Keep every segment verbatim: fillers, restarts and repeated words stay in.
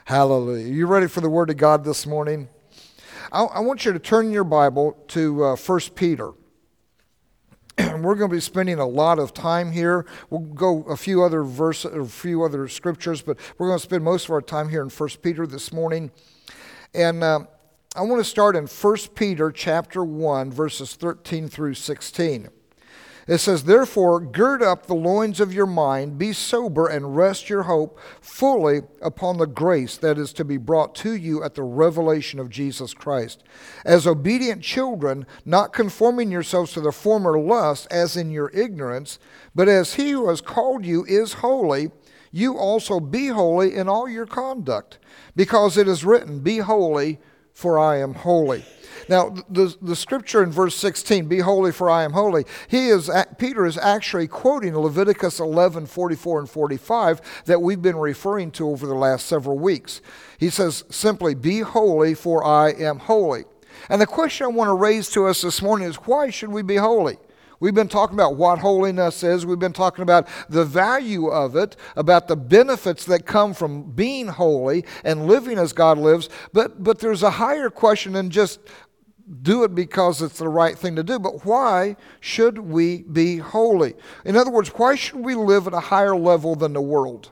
Hallelujah. You ready for the Word of God this morning? I, I want you to turn your Bible to uh, First Peter. We're going to be spending a lot of time here. We'll go a few other verses, a few other scriptures, but we're going to spend most of our time here in First Peter this morning. And uh, I want to start in First Peter chapter one, verses thirteen through sixteen. It says, "Therefore, gird up the loins of your mind, be sober, and rest your hope fully upon the grace that is to be brought to you at the revelation of Jesus Christ. As obedient children, not conforming yourselves to the former lust, as in your ignorance, but as he who has called you is holy, you also be holy in all your conduct. Because it is written, Be holy, for I am holy." Now, the, the scripture in verse sixteen, "Be holy, for I am holy," he is Peter is actually quoting Leviticus eleven, forty-four and forty-five that we've been referring to over the last several weeks. He says simply, "Be holy, for I am holy." And the question I want to raise to us this morning is, why should we be holy? We've been talking about what holiness is. We've been talking about the value of it, about the benefits that come from being holy and living as God lives. But, but there's a higher question than just do it because it's the right thing to do. But why should we be holy? In other words, why should we live at a higher level than the world?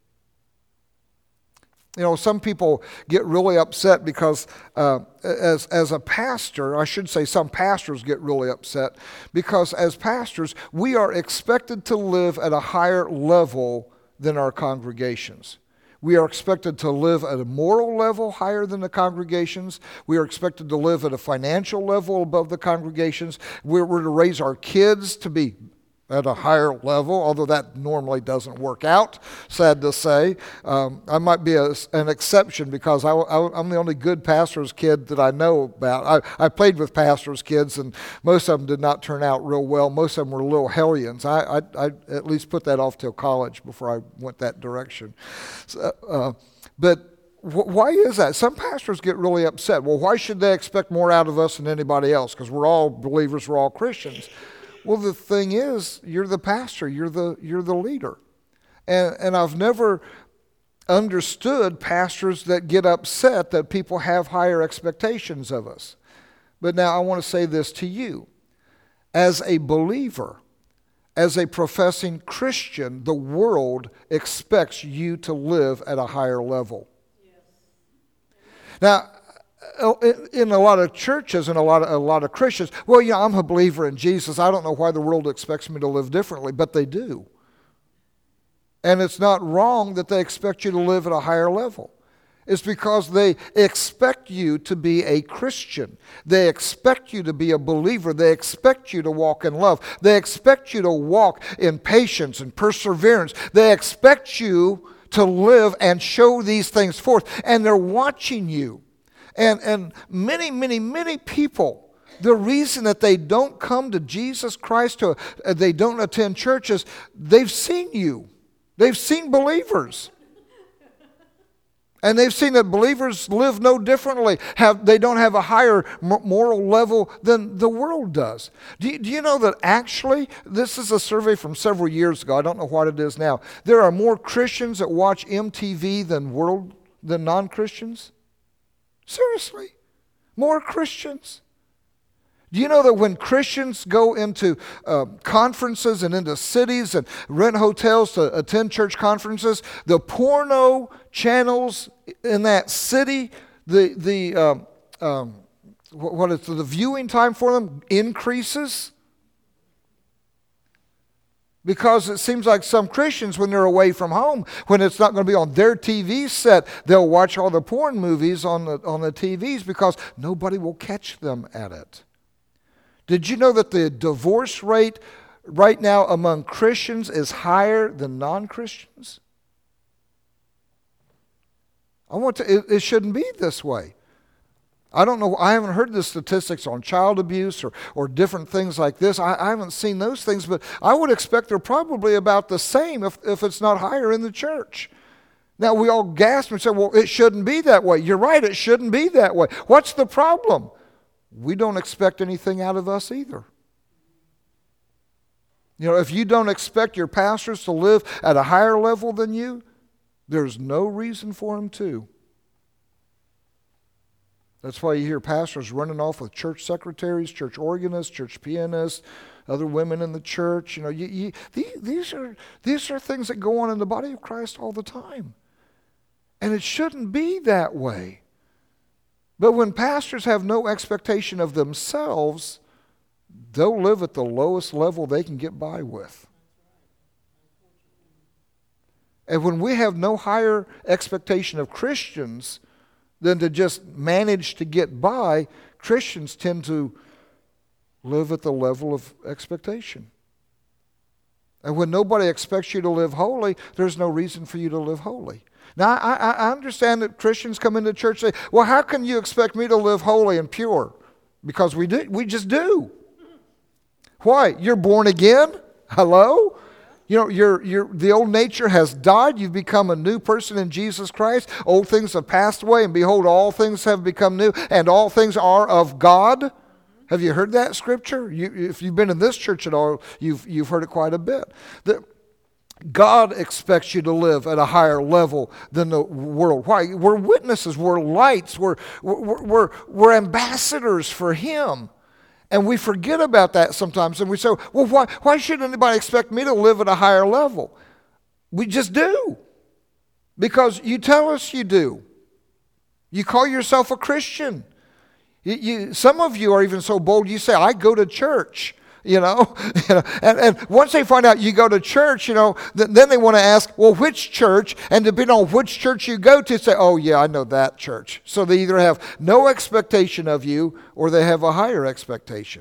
You know, some people get really upset because uh, as, as a pastor, I should say some pastors get really upset because as pastors, we are expected to live at a higher level than our congregations. We are expected to live at a moral level higher than the congregations. We are expected to live at a financial level above the congregations. We're, we're to raise our kids to be at a higher level, although that normally doesn't work out, sad to say. Um, I might be a, an exception because I, I, I'm the only good pastor's kid that I know about. I, I played with pastor's kids, and most of them did not turn out real well. Most of them were little hellions. I, I, I at least put that off till college before I went that direction. So, uh, but why is that? Some pastors get really upset. Well, why should they expect more out of us than anybody else? Because we're all believers, we're all Christians. Well, the thing is, you're the pastor, you're the you're the leader. And and I've never understood pastors that get upset that people have higher expectations of us. But now I want to say this to you. As a believer, as a professing Christian, the world expects you to live at a higher level. Yes. Now, in a lot of churches and a lot of, a lot of Christians, well, yeah, I'm a believer in Jesus. I don't know why the world expects me to live differently, but they do. And it's not wrong that they expect you to live at a higher level. It's because they expect you to be a Christian. They expect you to be a believer. They expect you to walk in love. They expect you to walk in patience and perseverance. They expect you to live and show these things forth. And they're watching you. And and many, many, many people, the reason that they don't come to Jesus Christ, to, uh, they don't attend churches, they've seen you. They've seen believers. And they've seen that believers live no differently. Have They don't have a higher moral level than the world does. Do you, do you know that actually, this is a survey from several years ago. I don't know what it is now. There are more Christians that watch M T V than world than non-Christians? Seriously, more Christians. Do you know that when Christians go into uh, conferences and into cities and rent hotels to attend church conferences, the porno channels in that city, the the um, um, what is the viewing time for them increases? Because it seems like some Christians, when they're away from home, when it's not going to be on their T V set, they'll watch all the porn movies on the on the T Vs because nobody will catch them at it. Did you know that the divorce rate right now among Christians is higher than non-Christians? I want to. It, it shouldn't be this way. I don't know, I haven't heard the statistics on child abuse or, or different things like this. I, I haven't seen those things, but I would expect they're probably about the same if, if it's not higher in the church. Now, we all gasp and say, well, it shouldn't be that way. You're right, it shouldn't be that way. What's the problem? We don't expect anything out of us either. You know, if you don't expect your pastors to live at a higher level than you, there's no reason for them to. That's why you hear pastors running off with church secretaries, church organists, church pianists, other women in the church. You know, you, you, these are these are things that go on in the body of Christ all the time. And it shouldn't be that way. But when pastors have no expectation of themselves, they'll live at the lowest level they can get by with. And when we have no higher expectation of Christians than to just manage to get by, Christians tend to live at the level of expectation. And when nobody expects you to live holy, there's no reason for you to live holy. Now, I, I understand that Christians come into church and say, well, how can you expect me to live holy and pure? Because we do. We just do. Why? You're born again? Hello? You know, your your the old nature has died. You've become a new person in Jesus Christ. Old things have passed away, and behold, all things have become new, and all things are of God. Have you heard that scripture? You, if you've been in this church at all, you've you've heard it quite a bit. That God expects you to live at a higher level than the world. Why? We're witnesses. We're lights. We're we're we're, we're ambassadors for Him. And we forget about that sometimes, and we say, well, why, why should anybody expect me to live at a higher level? We just do. Because you tell us you do. You call yourself a Christian. You, you, some of you are even so bold, you say, I go to church. You know, you know and, and once they find out you go to church, you know, th- then they want to ask, well, which church? And depending on which church you go to, say, oh, yeah, I know that church. So they either have no expectation of you or they have a higher expectation.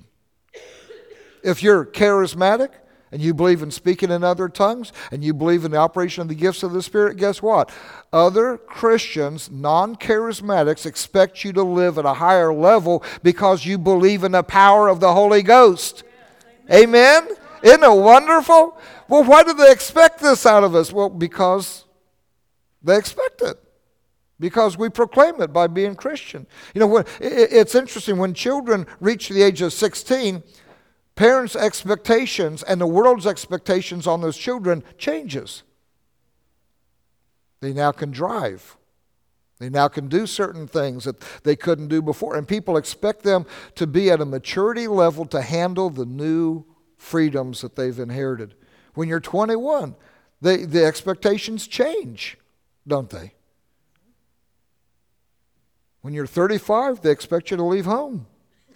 If you're charismatic and you believe in speaking in other tongues and you believe in the operation of the gifts of the Spirit, guess what? Other Christians, non-charismatics, expect you to live at a higher level because you believe in the power of the Holy Ghost. Amen? Isn't it wonderful? Well, why do they expect this out of us? Well, because they expect it. Because we proclaim it by being Christian. You know, when, it's interesting. When children reach the age of sixteen, parents' expectations and the world's expectations on those children changes. They now can drive. They now can do certain things that they couldn't do before. And people expect them to be at a maturity level to handle the new freedoms that they've inherited. When you're twenty-one, they, the expectations change, don't they? When you're thirty-five, they expect you to leave home.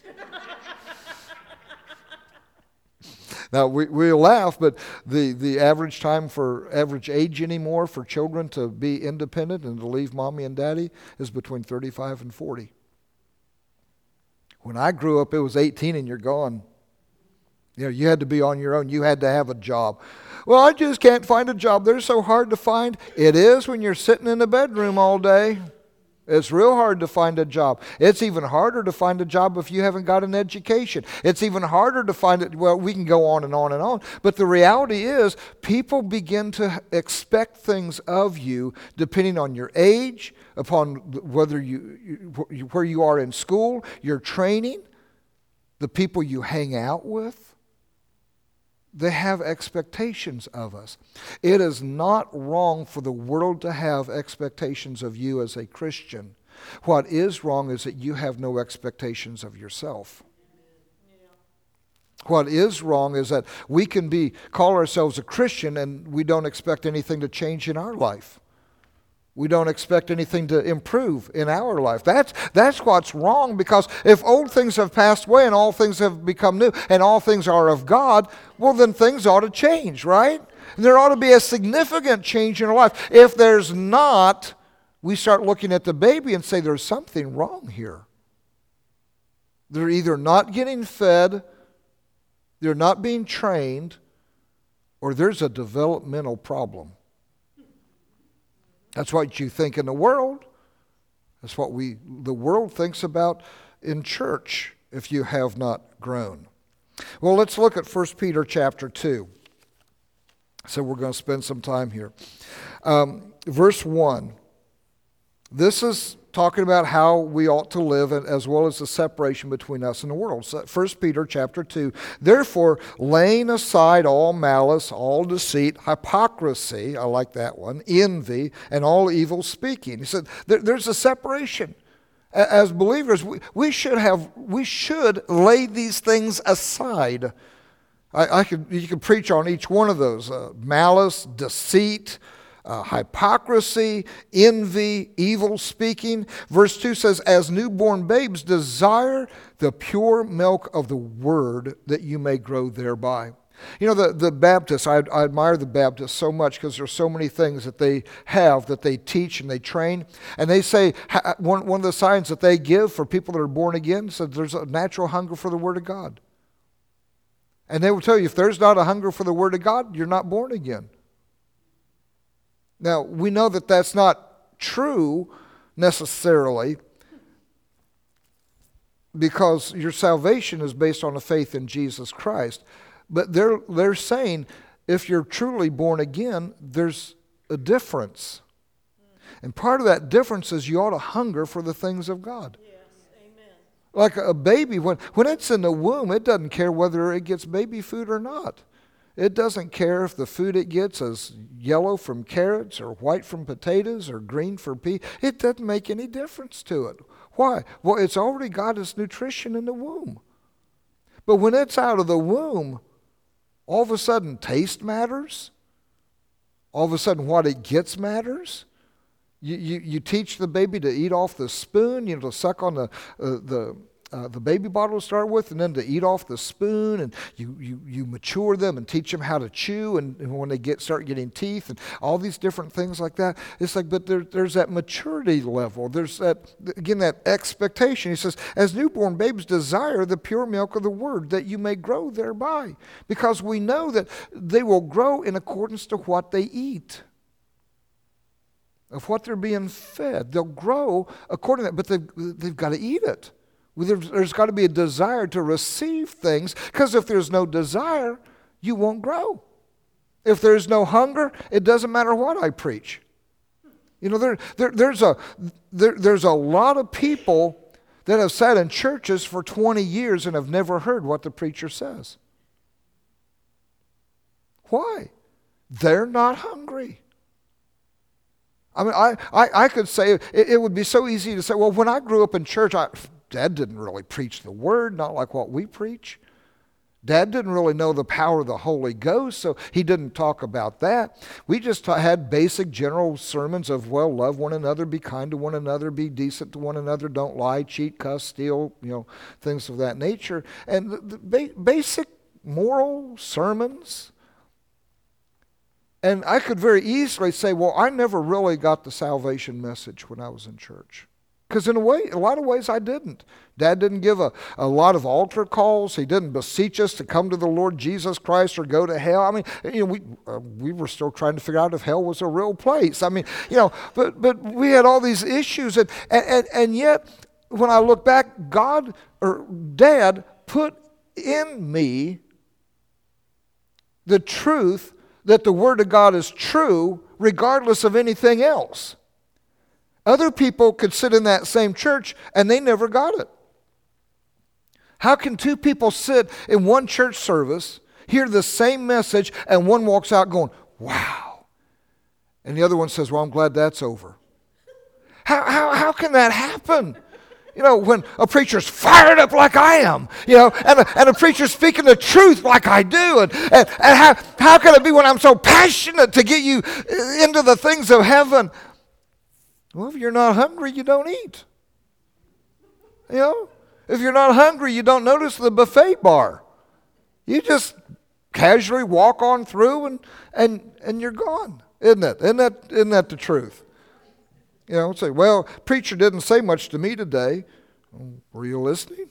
Now, we, we laugh, but the, the average time for average age anymore for children to be independent and to leave mommy and daddy is between thirty-five and forty. When I grew up, it was eighteen and you're gone. You know, you had to be on your own. You had to have a job. Well, I just can't find a job. They're so hard to find. It is when you're sitting in a bedroom all day. It's real hard to find a job. It's even harder to find a job if you haven't got an education. It's even harder to find it. Well, we can go on and on and on. But the reality is, people begin to expect things of you depending on your age, upon whether you, where you are in school, your training, the people you hang out with. They have expectations of us. It is not wrong for the world to have expectations of you as a Christian. What is wrong is that you have no expectations of yourself. What is wrong is that we can be call ourselves a Christian and we don't expect anything to change in our life. We don't expect anything to improve in our life. That's, that's what's wrong, because if old things have passed away and all things have become new and all things are of God, well, then things ought to change, right? And there ought to be a significant change in our life. If there's not, we start looking at the baby and say there's something wrong here. They're either not getting fed, they're not being trained, or there's a developmental problem. That's what you think in the world. That's what we the world thinks about in church if you have not grown. Well, let's look at First Peter chapter two. So we're going to spend some time here. Um, verse one. This is talking about how we ought to live, as well as the separation between us and the world. So First Peter chapter two. Therefore, laying aside all malice, all deceit, hypocrisy, I like that one, envy, and all evil speaking. He said there, there's a separation. As believers, we, we should have we should lay these things aside. I, I could you could preach on each one of those: uh, malice, deceit, uh, hypocrisy, envy, evil speaking. Verse two says, "As newborn babes, desire the pure milk of the word, that you may grow thereby." You know, the, the Baptists, I, I admire the Baptists so much because there's so many things that they have, that they teach and they train. And they say, one, one of the signs that they give for people that are born again, says there's a natural hunger for the Word of God. And they will tell you, if there's not a hunger for the Word of God, you're not born again. Now, we know that that's not true necessarily, because your salvation is based on a faith in Jesus Christ. But they're, they're saying, if you're truly born again, there's a difference. And part of that difference is you ought to hunger for the things of God. Yes, amen. Like a baby, when, when it's in the womb, it doesn't care whether it gets baby food or not. It doesn't care if the food it gets is yellow from carrots or white from potatoes or green for pea. It doesn't make any difference to it. Why? Well, it's already got its nutrition in the womb. But when it's out of the womb, all of a sudden taste matters. All of a sudden what it gets matters. You, you, you teach the baby to eat off the spoon, you know, to suck on the, uh, the, uh, the baby bottle to start with, and then to eat off the spoon, and you, you, you mature them and teach them how to chew, and, and when they get start getting teeth and all these different things like that. It's like, but there, there's that maturity level. There's that, again, that expectation. He says, as newborn babes desire the pure milk of the word, that you may grow thereby. Because we know that they will grow in accordance to what they eat, of what they're being fed. They'll grow according to that, but they've, they've got to eat it. There's, there's got to be a desire to receive things, because if there's no desire, you won't grow. If there's no hunger, it doesn't matter what I preach. You know, there, there, there's, a, there, there's a lot of people that have sat in churches for twenty years and have never heard what the preacher says. Why? They're not hungry. I mean, I, I, I could say, it, it would be so easy to say, well, when I grew up in church, I, Dad didn't really preach the word, not like what we preach. Dad didn't really know the power of the Holy Ghost, so he didn't talk about that. We just had basic general sermons of, well, love one another, be kind to one another, be decent to one another, don't lie, cheat, cuss, steal, you know, things of that nature. And the, the ba- basic moral sermons. And I could very easily say, well, I never really got the salvation message when I was in church. Because in a way, a lot of ways I didn't. Dad didn't give a, a lot of altar calls. He didn't beseech us to come to the Lord Jesus Christ or go to hell. I mean, you know, we uh, we were still trying to figure out if hell was a real place. I mean, you know, but but we had all these issues, and and and yet when I look back, God or Dad put in me the truth that the Word of God is true regardless of anything else. Other people could sit in that same church and they never got it. How can two people sit in one church service, hear the same message, and one walks out going, wow, and the other one says, well, I'm glad that's over? How, how, how can that happen? You know, when a preacher's fired up like I am, you know, and a, and a preacher's speaking the truth like I do, and, and, and how, how can it be when I'm so passionate to get you into the things of heaven? Well, if you're not hungry, you don't eat. You know, if you're not hungry, you don't notice the buffet bar. You just casually walk on through and and, and you're gone, isn't it? Isn't that, isn't that the truth? You know, say, well, preacher didn't say much to me today. Were you listening?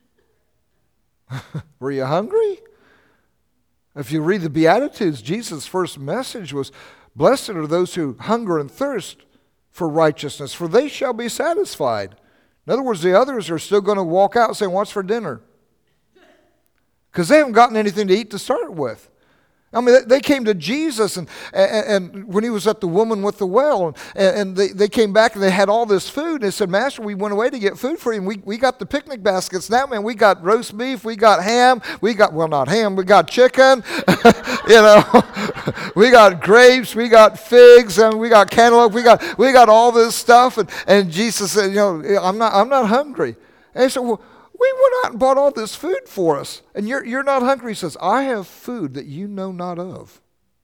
Were you hungry? If you read the Beatitudes, Jesus' first message was, blessed are those who hunger and thirst for righteousness, for they shall be satisfied. In other words, the others are still going to walk out saying, what's for dinner? Because they haven't gotten anything to eat to start with. I mean, they came to Jesus, and, and, and when he was at the woman with the well, and, and they, they came back and they had all this food. And they said, Master, we went away to get food for you. And we, we got the picnic baskets now, man. We got roast beef, we got ham, we got, well, not ham, we got chicken, you know, we got grapes, we got figs, and we got cantaloupe, we got we got all this stuff. And, and Jesus said, you know, I'm not I'm not hungry. And he said, well, we went out and bought all this food for us, and you're, you're not hungry. He says, I have food that you know not of.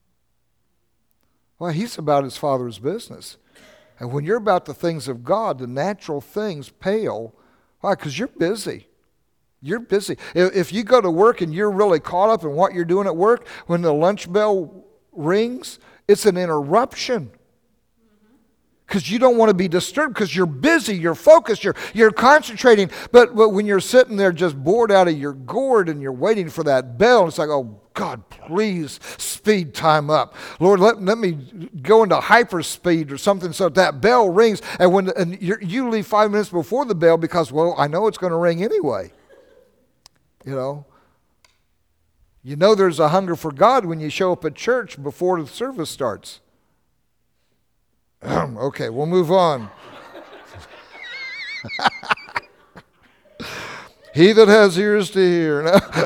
Well, he's about his Father's business. And when you're about the things of God, the natural things pale. Why? Because you're busy. You're busy. If, if you go to work and you're really caught up in what you're doing at work, when the lunch bell rings, it's an interruption. Because you don't want to be disturbed, because you're busy, you're focused, you're you're concentrating. But, but when you're sitting there just bored out of your gourd and you're waiting for that bell, it's like, oh, God, please speed time up. Lord, let, let me go into hyperspeed or something so that bell rings. And when and you're, you leave five minutes before the bell because, well, I know it's going to ring anyway. You know? You know there's a hunger for God when you show up at church before the service starts. Okay, we'll move on. He that has ears to hear.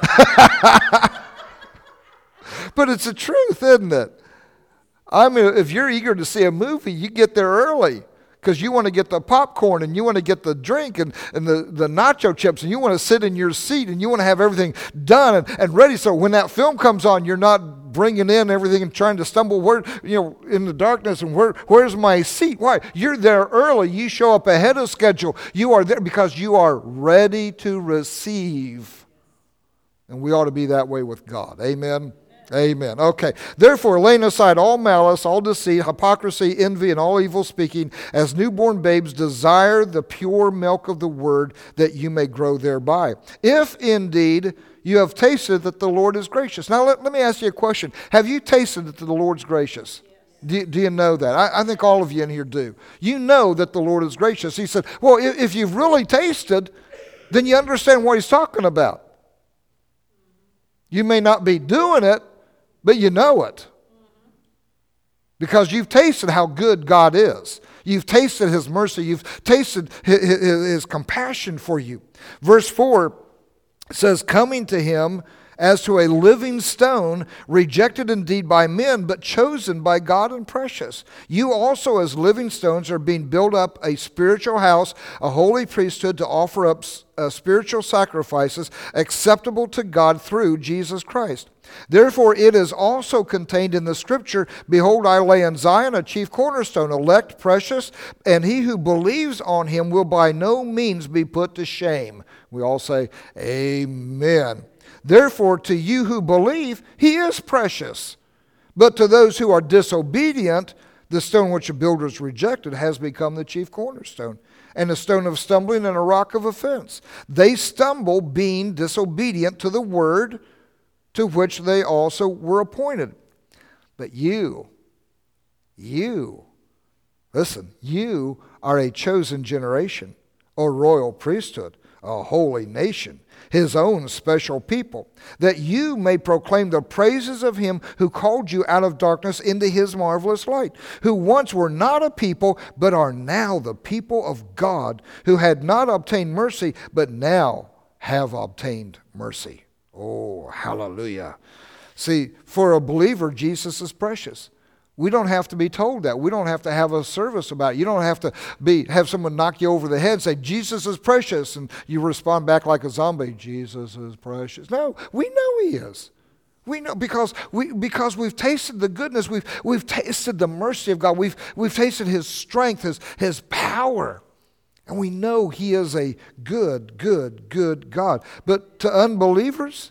But it's the truth, isn't it? I mean, if you're eager to see a movie, you get there early because you want to get the popcorn and you want to get the drink and, and the, the nacho chips, and you want to sit in your seat and you want to have everything done and, and ready. So when that film comes on, you're not bringing in everything and trying to stumble where, you know, in the darkness and where where's my seat? Why? You're there early. You show up ahead of schedule. You are there because you are ready to receive. And we ought to be that way with God. Amen. Amen. Okay. Therefore, laying aside all malice, all deceit, hypocrisy, envy, and all evil speaking, as newborn babes, desire the pure milk of the word, that you may grow thereby. If indeed you have tasted that the Lord is gracious. Now, let, let me ask you a question. Have you tasted that the Lord's gracious? Yes. Do, do you know that? I, I think all of you in here do. You know that the Lord is gracious. He said, well, if, if you've really tasted, then you understand what he's talking about. You may not be doing it, but you know it. Because you've tasted how good God is. You've tasted his mercy. You've tasted his, his, his compassion for you. Verse four says, coming to him as to a living stone, rejected indeed by men, but chosen by God and precious. You also as living stones are being built up a spiritual house, a holy priesthood, to offer up uh, spiritual sacrifices acceptable to God through Jesus Christ. Therefore it is also contained in the scripture, behold, I lay in Zion a chief cornerstone, elect, precious, and he who believes on him will by no means be put to shame. We all say, amen. Therefore, to you who believe, he is precious. But to those who are disobedient, the stone which the builders rejected has become the chief cornerstone, and a stone of stumbling and a rock of offense. They stumble, being disobedient to the word to which they also were appointed. But you, you, listen, you are a chosen generation, a royal priesthood, a holy nation, his own special people, that you may proclaim the praises of him who called you out of darkness into his marvelous light, who once were not a people, but are now the people of God, who had not obtained mercy, but now have obtained mercy. Oh, hallelujah. See, for a believer, Jesus is precious. We don't have to be told that. We don't have to have a service about it. You don't have to be have someone knock you over the head and say, Jesus is precious, and you respond back like a zombie, Jesus is precious. No, we know he is. We know because we because we've tasted the goodness, we've we've tasted the mercy of God, we've we've tasted his strength, his his power. And we know he is a good, good, good God. But to unbelievers,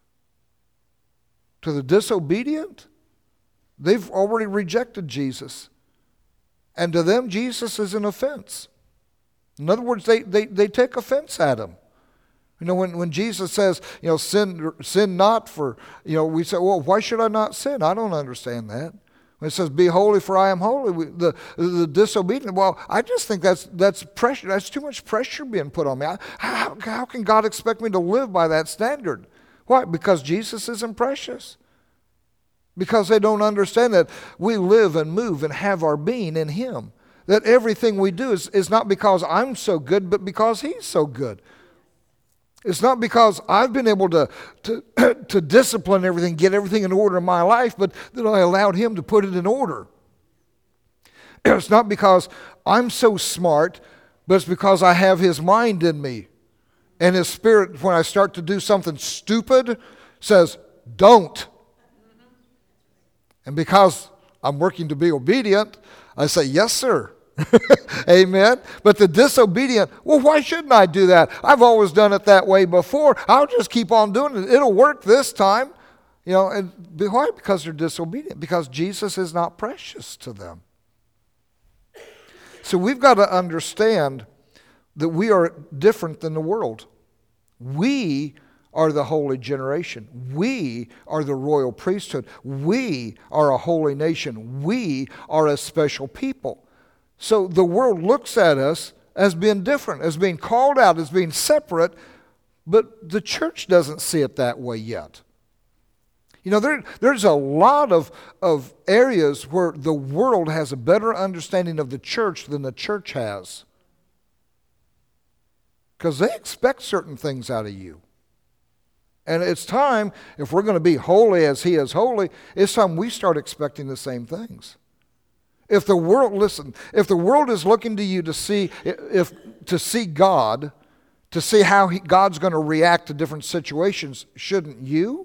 to the disobedient, they've already rejected Jesus. And to them, Jesus is an offense. In other words, they, they, they take offense at him. You know, when, when Jesus says, you know, sin, sin not for, you know, we say, well, why should I not sin? I don't understand that. When it says, be holy for I am holy, we, the, the disobedient, well, I just think that's that's pressure. That's too much pressure being put on me. I, how, how can God expect me to live by that standard? Why? Because Jesus isn't precious. because they don't understand that we live and move and have our being in Him. That everything we do is, is not because I'm so good, but because He's so good. It's not because I've been able to, to, to discipline everything, get everything in order in my life, but that I allowed Him to put it in order. It's not because I'm so smart, but it's because I have His mind in me. And His Spirit, when I start to do something stupid, says, don't. And because I'm working to be obedient, I say, yes, sir. Amen. But the disobedient, well, why shouldn't I do that? I've always done it that way before. I'll just keep on doing it. It'll work this time. You know, and why? Because they're disobedient. Because Jesus is not precious to them. So we've got to understand that we are different than the world. We are the holy generation. We are the royal priesthood. We are a holy nation. We are a special people. So the world looks at us as being different, as being called out, as being separate, but the church doesn't see it that way yet. You know, there, there's a lot of, of areas where the world has a better understanding of the church than the church has. Because they expect certain things out of you. And it's time, if we're going to be holy as He is holy, it's time we start expecting the same things. If the world, listen, if the world is looking to you to see, if to see God, to see how he, God's going to react to different situations, shouldn't you?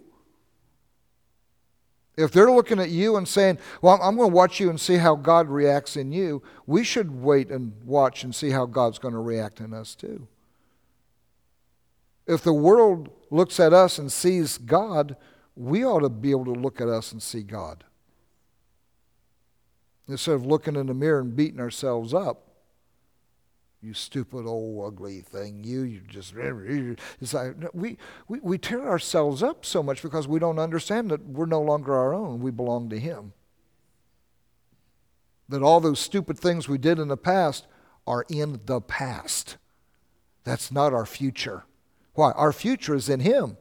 If they're looking at you and saying, well, I'm going to watch you and see how God reacts in you, we should wait and watch and see how God's going to react in us too. If the world looks at us and sees God, we ought to be able to look at us and see God. Instead of looking in the mirror and beating ourselves up. You stupid old ugly thing, you, you just, it's like, we, we, we tear ourselves up so much because we don't understand that we're no longer our own, we belong to Him. That all those stupid things we did in the past are in the past. That's not our future. Why? Our future is in Him.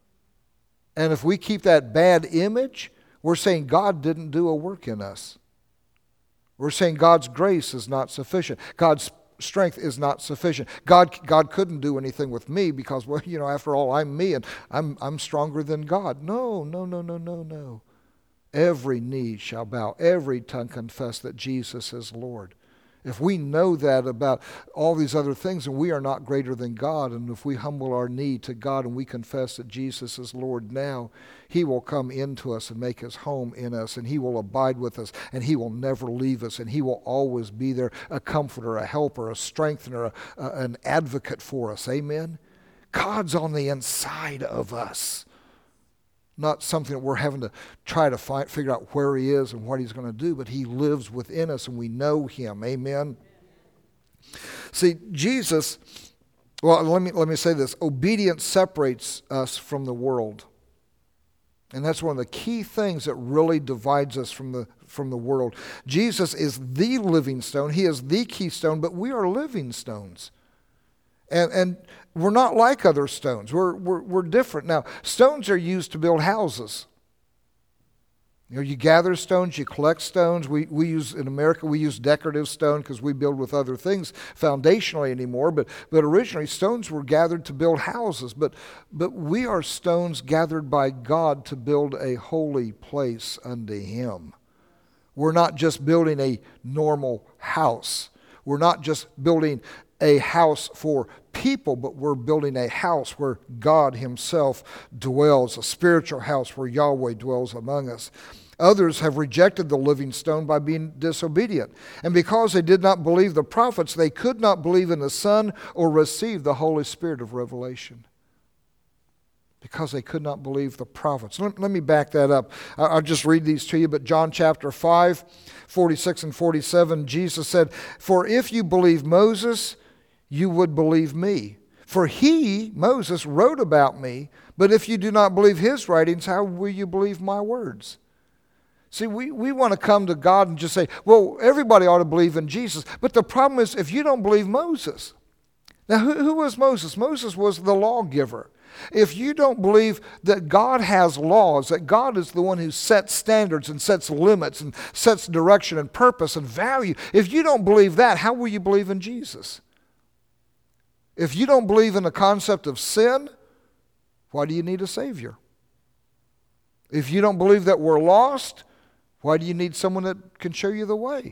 And if we keep that bad image, we're saying God didn't do a work in us. We're saying God's grace is not sufficient. God's strength is not sufficient. God, God couldn't do anything with me because, well, you know, after all, I'm me and I'm, I'm stronger than God. No, no, no, no, no, no. Every knee shall bow. Every tongue confess that Jesus is Lord. If we know that about all these other things and we are not greater than God, and if we humble our knee to God and we confess that Jesus is Lord now, He will come into us and make His home in us, and He will abide with us, and He will never leave us, and He will always be there, a comforter, a helper, a strengthener, a, a, an advocate for us. Amen? God's on the inside of us. Not something that we're having to try to find, figure out where He is and what He's going to do, but He lives within us and we know Him. Amen? See, Jesus, well, let me, let me say this. Obedience separates us from the world. And that's one of the key things that really divides us from the, from the world. Jesus is the living stone. He is the keystone, but we are living stones. And, and we're not like other stones. We're, we're, we're different. Now, stones are used to build houses. You know, you gather stones, you collect stones. We, we use, in America, we use decorative stone because we build with other things foundationally anymore. But, but originally, stones were gathered to build houses. But, but we are stones gathered by God to build a holy place unto Him. We're not just building a normal house. We're not just building a house for people, but we're building a house where God Himself dwells, a spiritual house where Yahweh dwells among us. Others have rejected the living stone by being disobedient. And because they did not believe the prophets, they could not believe in the Son or receive the Holy Spirit of revelation. Because they could not believe the prophets. Let, let me back that up. I'll just read these to you. But John chapter five, forty-six and forty-seven, Jesus said, "For if you believe Moses, you would believe me. For he, Moses, wrote about me. But if you do not believe his writings, how will you believe my words?" See, we, we want to come to God and just say, well, everybody ought to believe in Jesus. But the problem is, if you don't believe Moses. Now, who, who was Moses? Moses was the lawgiver. If you don't believe that God has laws, that God is the one who sets standards and sets limits and sets direction and purpose and value, if you don't believe that, how will you believe in Jesus? If you don't believe in the concept of sin, why do you need a Savior? If you don't believe that we're lost, why do you need someone that can show you the way?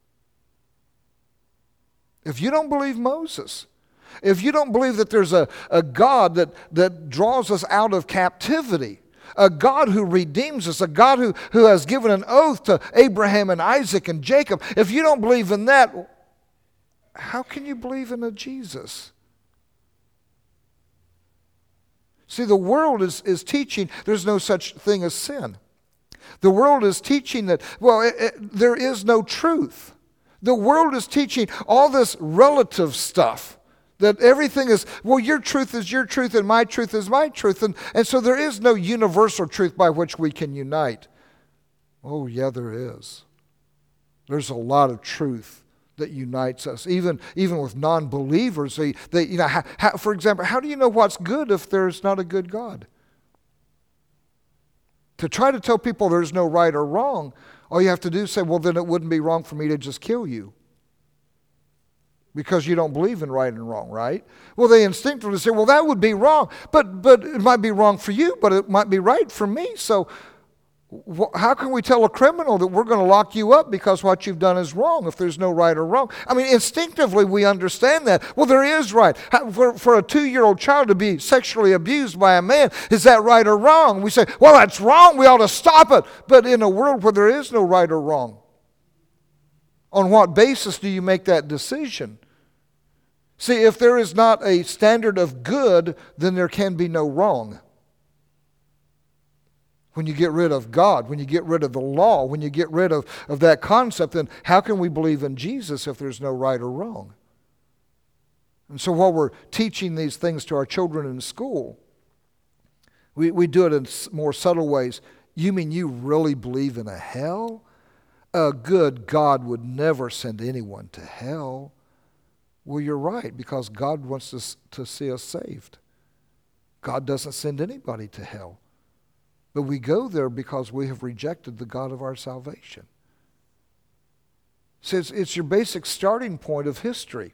If you don't believe Moses, if you don't believe that there's a, a God that, that draws us out of captivity, a God who redeems us, a God who, who has given an oath to Abraham and Isaac and Jacob, if you don't believe in that, how can you believe in a Jesus? See, the world is, is teaching there's no such thing as sin. The world is teaching that, well, it, it, there is no truth. The world is teaching all this relative stuff. That everything is, well, your truth is your truth and my truth is my truth. And, and so there is no universal truth by which we can unite. Oh, yeah, there is. There's a lot of truth that unites us, even, even with non-believers. They, they, you know, how, how, for example, how do you know what's good if there's not a good God? To try to tell people there's no right or wrong, all you have to do is say, well, then it wouldn't be wrong for me to just kill you. Because you don't believe in right and wrong, right? Well, they instinctively say, well, that would be wrong. But but it might be wrong for you, but it might be right for me. So wh- how can we tell a criminal that we're going to lock you up because what you've done is wrong if there's no right or wrong? I mean, instinctively we understand that. Well, there is right. How, for, for a two-year-old child to be sexually abused by a man, is that right or wrong? We say, well, that's wrong. We ought to stop it. But in a world where there is no right or wrong, on what basis do you make that decision? See, if there is not a standard of good, then there can be no wrong. When you get rid of God, when you get rid of the law, when you get rid of, of that concept, then how can we believe in Jesus if there's no right or wrong? And so while we're teaching these things to our children in school, we, we do it in more subtle ways. You mean you really believe in a hell? A good God would never send anyone to hell. Well, you're right, because God wants us to see us saved. God doesn't send anybody to hell. But we go there because we have rejected the God of our salvation. So it's, it's your basic starting point of history.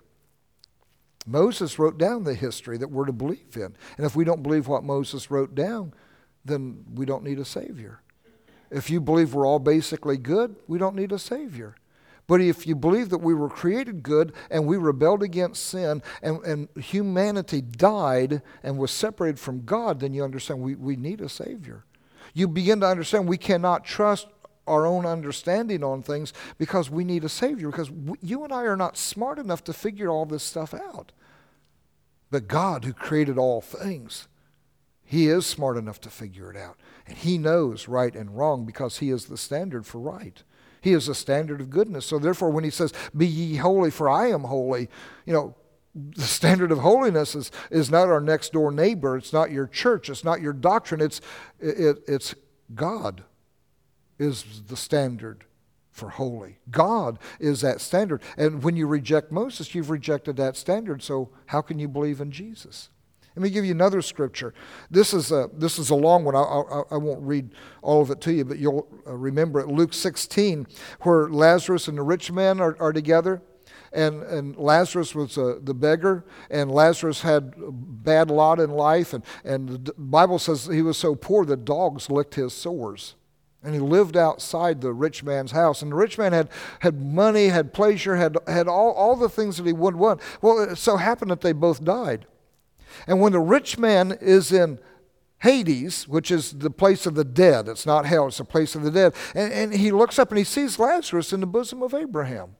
Moses wrote down the history that we're to believe in. And if we don't believe what Moses wrote down, then we don't need a Savior. If you believe we're all basically good, we don't need a Savior. But if you believe that we were created good and we rebelled against sin and, and humanity died and was separated from God, then you understand we, we need a Savior. You begin to understand we cannot trust our own understanding on things because we need a Savior, because we, you and I are not smart enough to figure all this stuff out. But God, who created all things, He is smart enough to figure it out. And He knows right and wrong because He is the standard for right. He is a standard of goodness. So therefore, when He says, be ye holy, for I am holy, you know, the standard of holiness is, is not our next door neighbor. It's not your church. It's not your doctrine. It's, it, it's God is the standard for holy. God is that standard. And when you reject Moses, you've rejected that standard. So how can you believe in Jesus? Let me give you another scripture. This is a, this is a long one. I, I, I won't read all of it to you, but you'll remember it. Luke sixteen, where Lazarus and the rich man are, are together. And, and Lazarus was uh, the beggar, and Lazarus had a bad lot in life. And, and the Bible says he was so poor that dogs licked his sores. And he lived outside the rich man's house. And the rich man had, had money, had pleasure, had, had all, all the things that he would want. Well, it so happened that they both died. And when the rich man is in Hades, which is the place of the dead, it's not hell, it's the place of the dead, and, and he looks up and he sees Lazarus in the bosom of Abraham.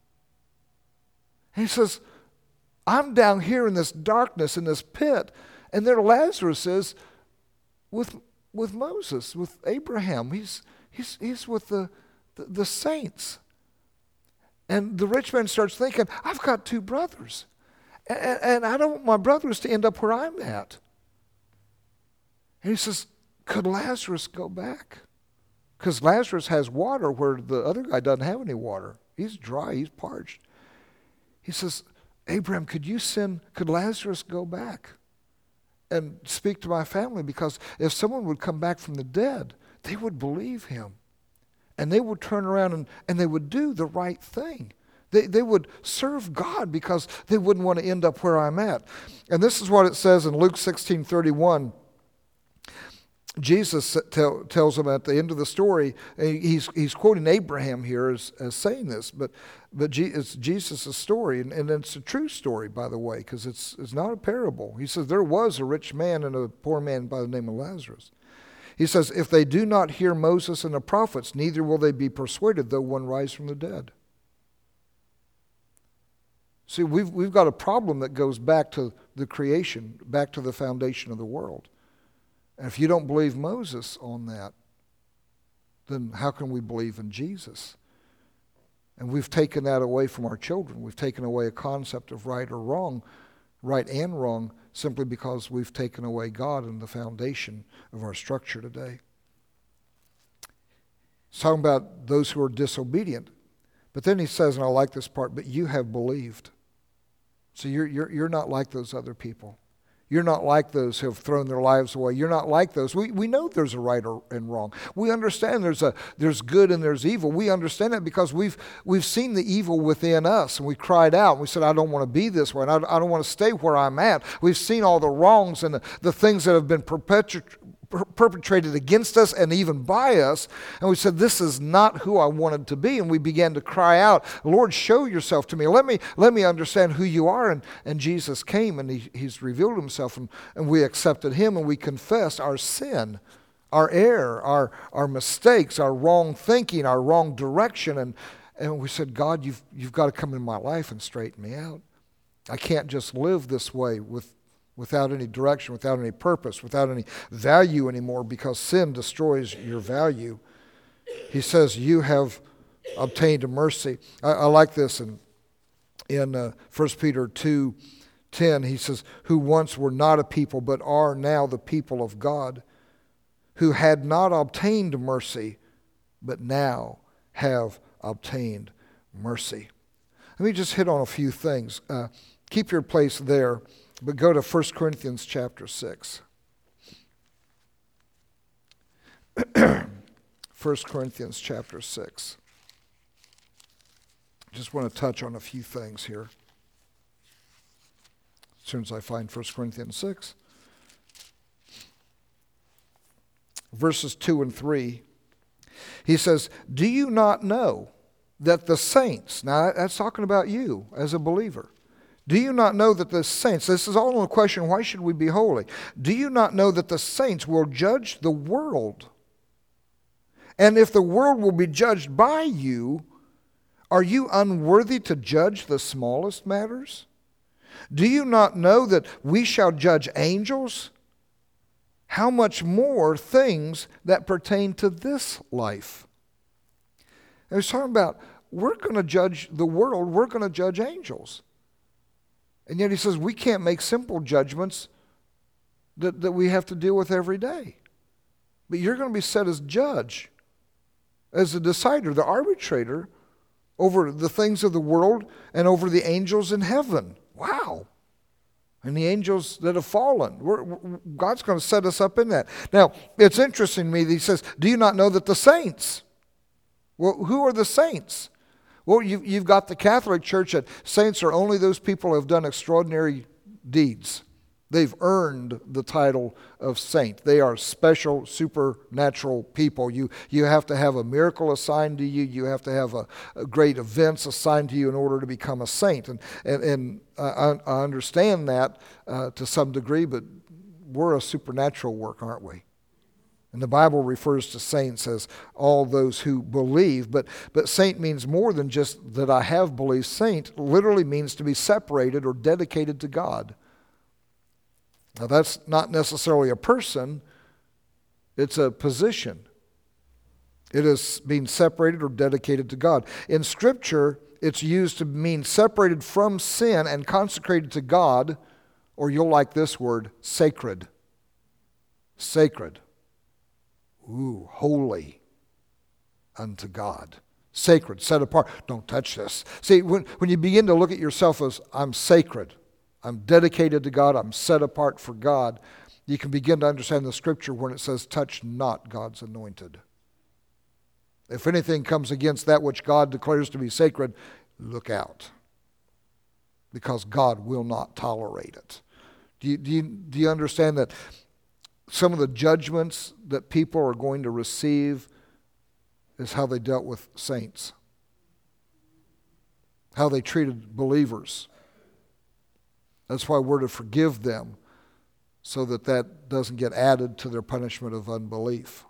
And he says, I'm down here in this darkness, in this pit, and there Lazarus is with, with Moses, with Abraham. He's, he's, he's with the, the, the saints. And the rich man starts thinking, I've got two brothers. And, and I don't want my brothers to end up where I'm at. And he says, could Lazarus go back? Because Lazarus has water where the other guy doesn't have any water. He's dry, he's parched. He says, Abraham, could you send, could Lazarus go back? and speak to my family, because if someone would come back from the dead, they would believe him. And they would turn around and, and they would do the right thing. They, they would serve God because they wouldn't want to end up where I'm at. And this is what it says in Luke sixteen thirty-one. Jesus tell, tells them at the end of the story, he's, he's quoting Abraham here as, as saying this, but, but it's Jesus' story, and, and it's a true story, by the way, because it's, it's not a parable. He says, there was a rich man and a poor man by the name of Lazarus. He says, if they do not hear Moses and the prophets, neither will they be persuaded, though one rise from the dead. See, we've, we've got a problem that goes back to the creation, back to the foundation of the world. And if you don't believe Moses on that, then how can we believe in Jesus? And we've taken that away from our children. We've taken away a concept of right or wrong, right and wrong, simply because we've taken away God and the foundation of our structure today. It's talking about those who are disobedient. But then he says, and I like this part, but you have believed. So you're, you're, you're not like those other people. You're not like those who have thrown their lives away. You're not like those. We, we know there's a right or, and wrong. We understand there's a there's good and there's evil. We understand it because we've we've seen the evil within us, and we cried out. And we said, I don't want to be this way, and I, I don't want to stay where I'm at. We've seen all the wrongs and the, the things that have been perpetuated. perpetrated against us and even by us, and we said, this is not who I wanted to be, and we began to cry out, Lord, show yourself to me. Let me let me understand who you are. And, and Jesus came, and he, he's revealed himself, and, and we accepted him, and we confessed our sin, our error, our, our mistakes, our wrong thinking, our wrong direction, and, and we said, God, you've, you've got to come in my life and straighten me out. I can't just live this way with without any direction, without any purpose, without any value anymore, because sin destroys your value. He says, you have obtained a mercy. I, I like this in, in uh, First Peter two ten. He says, who once were not a people, but are now the people of God, who had not obtained mercy, but now have obtained mercy. Let me just hit on a few things. Uh, keep your place there. But go to First Corinthians chapter six. First Corinthians chapter six. Just want to touch on a few things here. As soon as I find First Corinthians six. Verses two and three. He says, do you not know that the saints, now that's talking about you as a believer, do you not know that the saints, this is all a question, why should we be holy? Do you not know that the saints will judge the world? And if the world will be judged by you, are you unworthy to judge the smallest matters? Do you not know that we shall judge angels? How much more things that pertain to this life? And he's talking about, we're going to judge the world, we're going to judge angels. And yet he says we can't make simple judgments that, that we have to deal with every day. But you're going to be set as judge, as the decider, the arbitrator over the things of the world and over the angels in heaven. Wow. And the angels that have fallen. We're, we're, God's going to set us up in that. Now, it's interesting to me that he says, do you not know that the saints? Well, who are the saints? Well, you, you've got the Catholic Church that saints are only those people who have done extraordinary deeds. They've earned the title of saint. They are special, supernatural people. You, you have to have a miracle assigned to you. You have to have a, a great events assigned to you in order to become a saint. And, and, and I, I understand that uh, to some degree, but we're a supernatural work, aren't we? And the Bible refers to saints as all those who believe. But, but saint means more than just that I have believed. Saint literally means to be separated or dedicated to God. Now that's not necessarily a person. It's a position. It is being separated or dedicated to God. In Scripture, it's used to mean separated from sin and consecrated to God, or you'll like this word, sacred. Sacred. Ooh, holy unto God. Sacred, set apart. Don't touch this. See, when, when you begin to look at yourself as, I'm sacred, I'm dedicated to God, I'm set apart for God, you can begin to understand the scripture when it says, touch not God's anointed. If anything comes against that which God declares to be sacred, look out. Because God will not tolerate it. Do you, do you, do you understand that some of the judgments that people are going to receive is how they dealt with saints? How they treated believers. That's why we're to forgive them, so that that doesn't get added to their punishment of unbelief.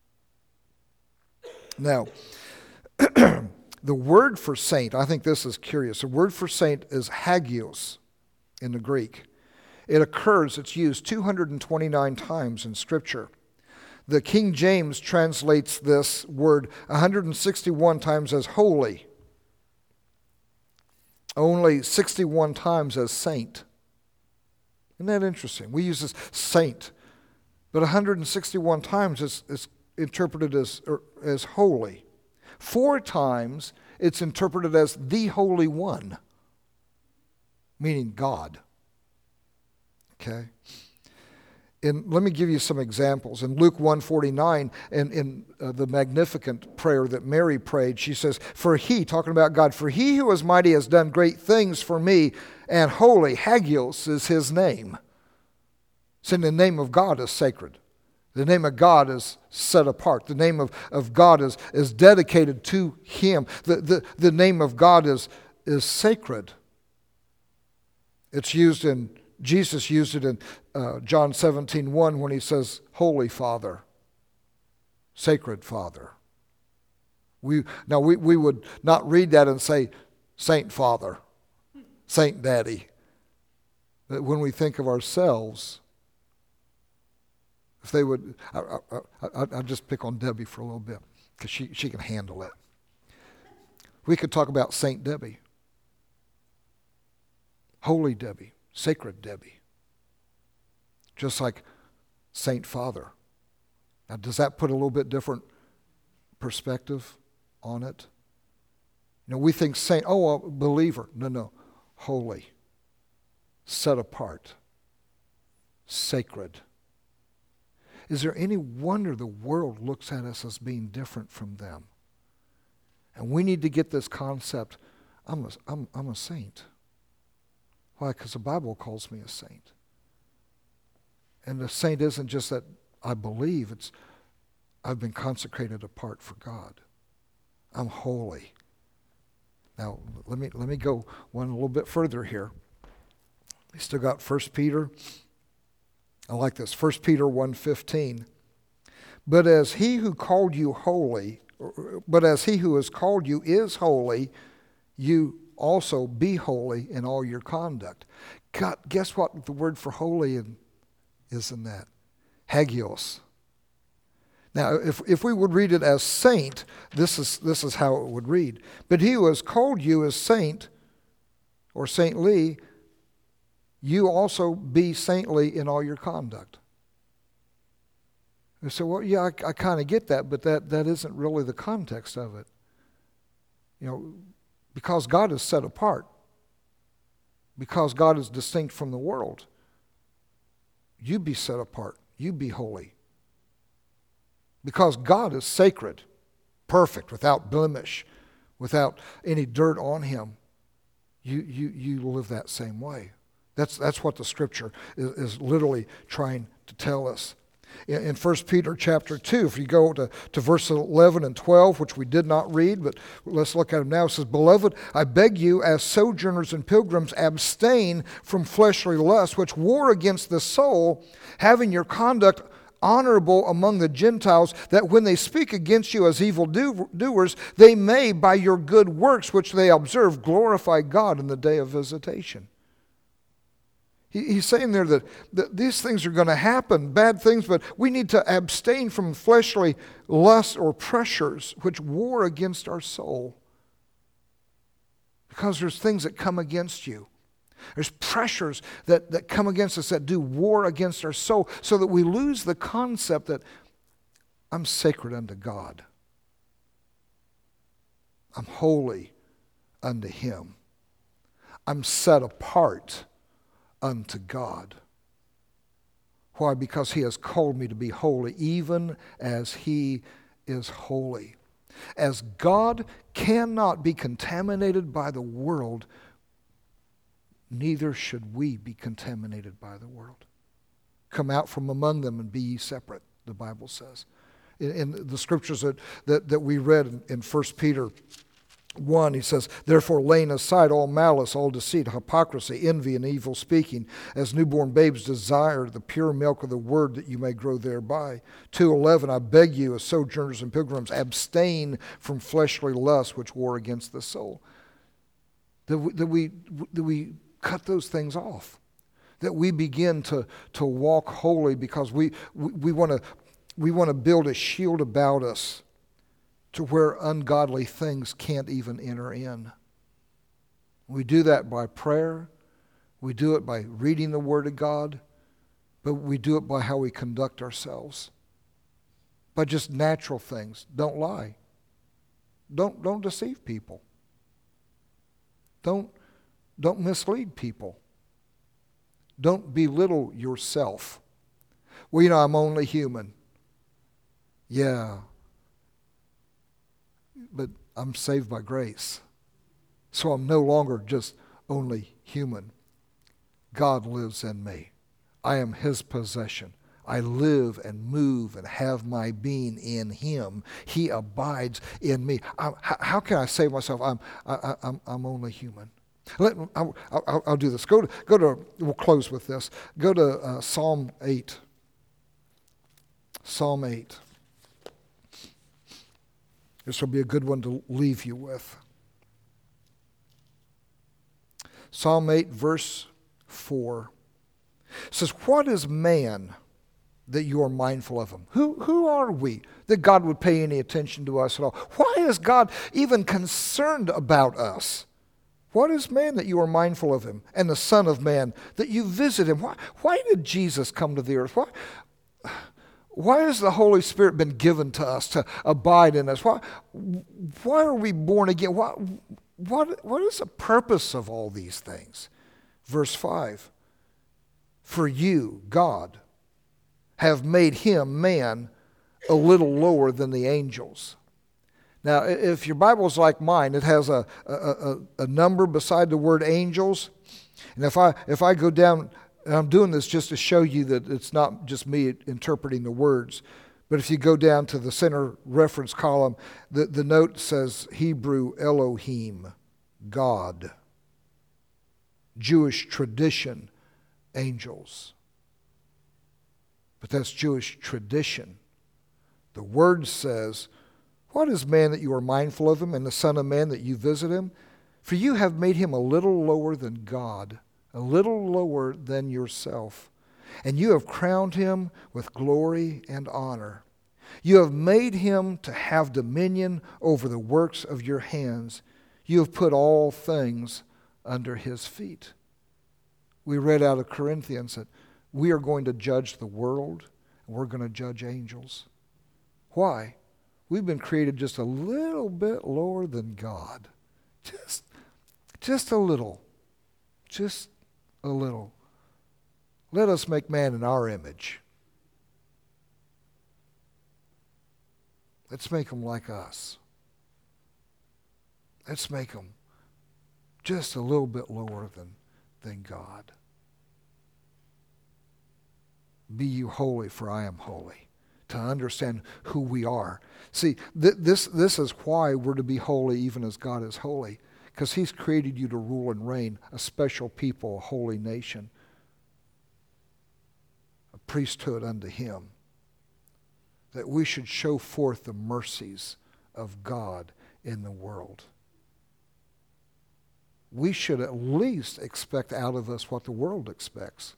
Now, the word for saint, I think this is curious. The word for saint is hagios in the Greek. It occurs, it's used two hundred twenty-nine times in Scripture. The King James translates this word one hundred sixty-one times as holy, only sixty-one times as saint. Isn't that interesting? We use this saint, but one hundred sixty-one times it's, it's interpreted as, or, as holy. Four times it's interpreted as the Holy One, meaning God. Okay? In, let me give you some examples. In Luke one forty-nine, in, in uh, the Magnificat prayer that Mary prayed, she says, for he, talking about God, for he who is mighty has done great things for me, and holy, hagios, is his name. Saying the name of God is sacred. The name of God is set apart. The name of, of God is, is dedicated to him. The, the, the name of God is, is sacred. It's used in, Jesus used it in uh, John seventeen one when he says, Holy Father, Sacred Father. We, now we, we would not read that and say, Saint Father, Saint Daddy. But when we think of ourselves, if they would, I, I, I, I'll just pick on Debbie for a little bit, because she, she can handle it. We could talk about Saint Debbie, Holy Debbie, Sacred Debbie, just like Saint Father. Now, does that put a little bit different perspective on it? You know, we think saint, oh, a believer. No, no, holy, set apart, sacred. Is there any wonder the world looks at us as being different from them? And we need to get this concept, I'm a, I'm, I'm a saint. Why? Because the Bible calls me a saint. And the saint isn't just that I believe, it's I've been consecrated apart for God. I'm holy. Now, let me, let me go one a little bit further here. We still got First Peter. I like this, First Peter one fifteen. But as he who called you holy, but as he who has called you is holy, you also be holy in all your conduct. God, guess what the word for holy is in that? Hagios. Now, if, if we would read it as saint, this is, this is how it would read. But he who has called you as saint, or saintly, you also be saintly in all your conduct. And so, well, yeah, I, I kind of get that, but that, that isn't really the context of it. You know, because God is set apart, because God is distinct from the world, you be set apart, you be holy. Because God is sacred, perfect, without blemish, without any dirt on him, you, you, you live that same way. That's, that's what the scripture is, is literally trying to tell us. In, in First Peter chapter two, if you go to, to verse eleven and twelve, which we did not read, but let's look at them now. It says, Beloved, I beg you, as sojourners and pilgrims, abstain from fleshly lusts, which war against the soul, having your conduct honorable among the Gentiles, that when they speak against you as evil do- doers, they may, by your good works which they observe, glorify God in the day of visitation. He, he's saying there that, that these things are going to happen, bad things, but we need to abstain from fleshly lusts or pressures which war against our soul. Because there's things that come against you. There's pressures that, that come against us that do war against our soul, so that we lose the concept that I'm sacred unto God. I'm holy unto him. I'm set apart unto God. Why? Because he has called me to be holy, even as he is holy. As God cannot be contaminated by the world, neither should we be contaminated by the world. Come out from among them and be ye separate, the Bible says. In, in the scriptures that, that, that we read in, in First Peter one, he says, therefore laying aside all malice, all deceit, hypocrisy, envy, and evil speaking, as newborn babes desire the pure milk of the word that you may grow thereby. two eleven, I beg you, as sojourners and pilgrims, abstain from fleshly lusts which war against the soul. That we, that we, that we cut those things off. That we begin to, to walk holy because we, we, we want to we want to build a shield about us to where ungodly things can't even enter in. We do that by prayer. We do it by reading the Word of God. But we do it by how we conduct ourselves. By just natural things. Don't lie. Don't, don't deceive people. Don't, don't mislead people. Don't belittle yourself. Well, you know, I'm only human. Yeah. But I'm saved by grace. So I'm no longer just only human. God lives in me. I am his possession. I live and move and have my being in him. He abides in me. I'm, how, how can I say myself, I'm, I, I'm, I'm only human? Let, I'll, I'll, I'll do this. Go to, go to, we'll close with this. Go to uh, Psalm eight. Psalm eight. This will be a good one to leave you with. Psalm eight, verse four. It says, what is man that you are mindful of him? Who, who are we that God would pay any attention to us at all? Why is God even concerned about us? What is man that you are mindful of him? And the Son of Man that you visit him? Why, why did Jesus come to the earth? Why, why has the Holy Spirit been given to us to abide in us? Why, why are we born again? Why, what, what is the purpose of all these things? Verse five. For you, God, have made him, man, a little lower than the angels. Now, if your Bible's like mine, it has a, a, a, a number beside the word angels. And if I if I go down, and I'm doing this just to show you that it's not just me interpreting the words, but if you go down to the center reference column, the, the note says Hebrew Elohim, God. Jewish tradition, angels. But that's Jewish tradition. The word says, what is man that you are mindful of him, and the Son of Man that you visit him? For you have made him a little lower than God, a little lower than yourself. And you have crowned him with glory and honor. You have made him to have dominion over the works of your hands. You have put all things under his feet. We read out of Corinthians that we are going to judge the world, and we're going to judge angels. Why? We've been created just a little bit lower than God. Just, just a little. Just a little. Let us make man in our image. Let's make him like us. Let's make him just a little bit lower than, than God. Be you holy, for I am holy. To understand who we are. See, th- this, this is why we're to be holy even as God is holy. Because he's created you to rule and reign, a special people, a holy nation, a priesthood unto him. That we should show forth the mercies of God in the world. We should at least expect out of us what the world expects.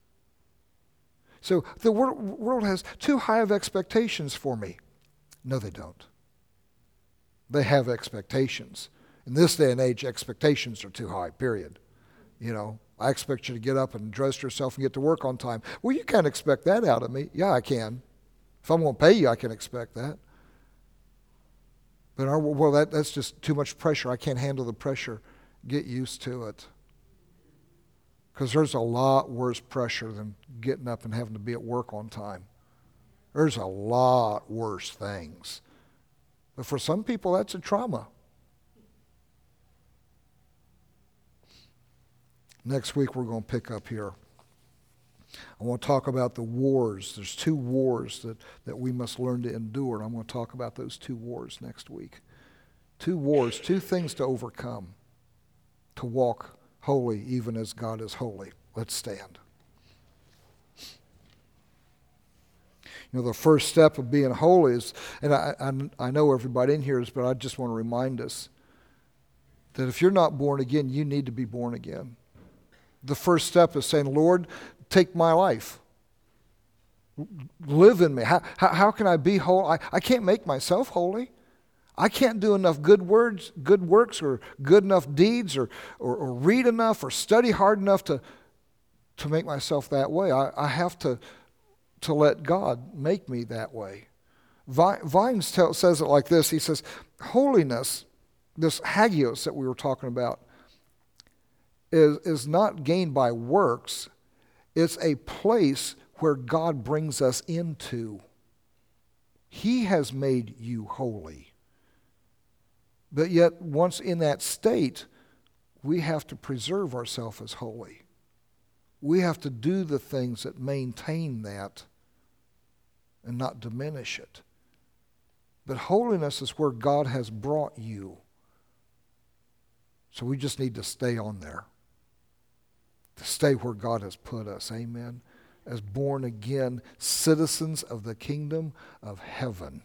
So the wor- world has too high of expectations for me. No, they don't. They have expectations. In this day and age, expectations are too high, period. You know, I expect you to get up and dress yourself and get to work on time. Well, you can't expect that out of me. Yeah, I can. If I'm going to pay you, I can expect that. But our, well, that, that's just too much pressure. I can't handle the pressure. Get used to it. Because there's a lot worse pressure than getting up and having to be at work on time. There's a lot worse things. But for some people, that's a trauma. Next week, we're going to pick up here. I want to talk about the wars. There's two wars that, that we must learn to endure. And I'm going to talk about those two wars next week. Two wars, two things to overcome, to walk holy even as God is holy. Let's stand. You know, the first step of being holy is, and I, I, I know everybody in here is, but I just want to remind us that if you're not born again, you need to be born again. The first step is saying, Lord, take my life. Live in me. How, how, how can I be holy? I, I can't make myself holy. I can't do enough good words, good works, or good enough deeds, or, or, or read enough, or study hard enough to, to make myself that way. I, I have to, to let God make me that way. Vines tell, says it like this. He says, holiness, this hagios that we were talking about, is, is not gained by works. It's a place where God brings us into. He has made you holy. But yet, once in that state, we have to preserve ourselves as holy. We have to do the things that maintain that and not diminish it. But holiness is where God has brought you. So we just need to stay on there. To stay where God has put us. Amen. As born again citizens of the kingdom of heaven.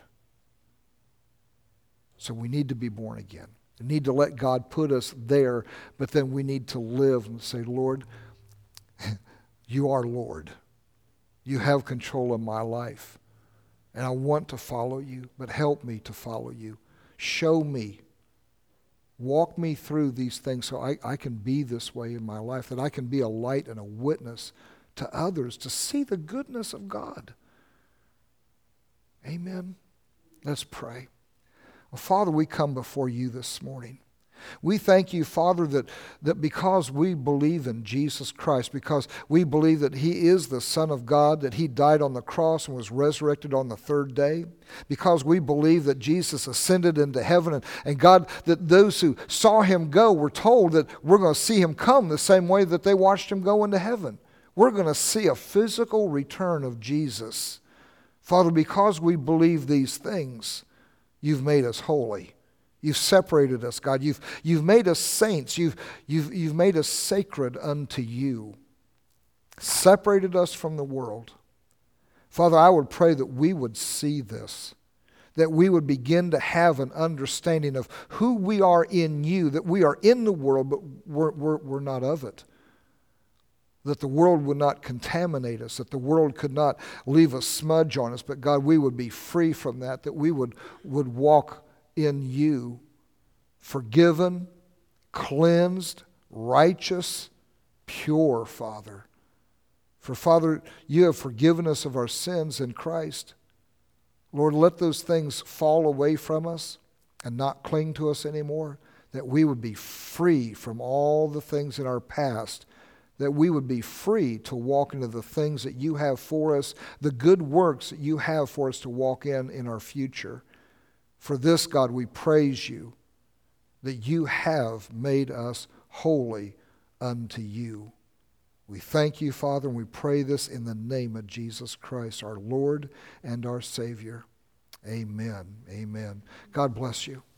So we need to be born again. We need to let God put us there, but then we need to live and say, Lord, you are Lord. You have control of my life. And I want to follow you, but help me to follow you. Show me. Walk me through these things so I, I can be this way in my life, that I can be a light and a witness to others to see the goodness of God. Amen. Let's pray. Well, Father, we come before you this morning. We thank you, Father, that, that because we believe in Jesus Christ, because we believe that he is the Son of God, that he died on the cross and was resurrected on the third day, because we believe that Jesus ascended into heaven, and, and God, that those who saw him go were told that we're going to see him come the same way that they watched him go into heaven. We're going to see a physical return of Jesus. Father, because we believe these things, you've made us holy. You've separated us, God. You've, you've made us saints. You've, you've, you've made us sacred unto you. Separated us from the world. Father, I would pray that we would see this. That we would begin to have an understanding of who we are in you. That we are in the world, but we're, we're, we're not of it. That the world would not contaminate us. That the world could not leave a smudge on us. But God, we would be free from that. That we would, would walk in you, forgiven, cleansed, righteous, pure, Father. For Father, you have forgiven us of our sins in Christ. Lord, let those things fall away from us and not cling to us anymore, that we would be free from all the things in our past, that we would be free to walk into the things that you have for us, the good works that you have for us to walk in in our future. For this, God, we praise you that you have made us holy unto you. We thank you, Father, and we pray this in the name of Jesus Christ, our Lord and our Savior. Amen. Amen. God bless you.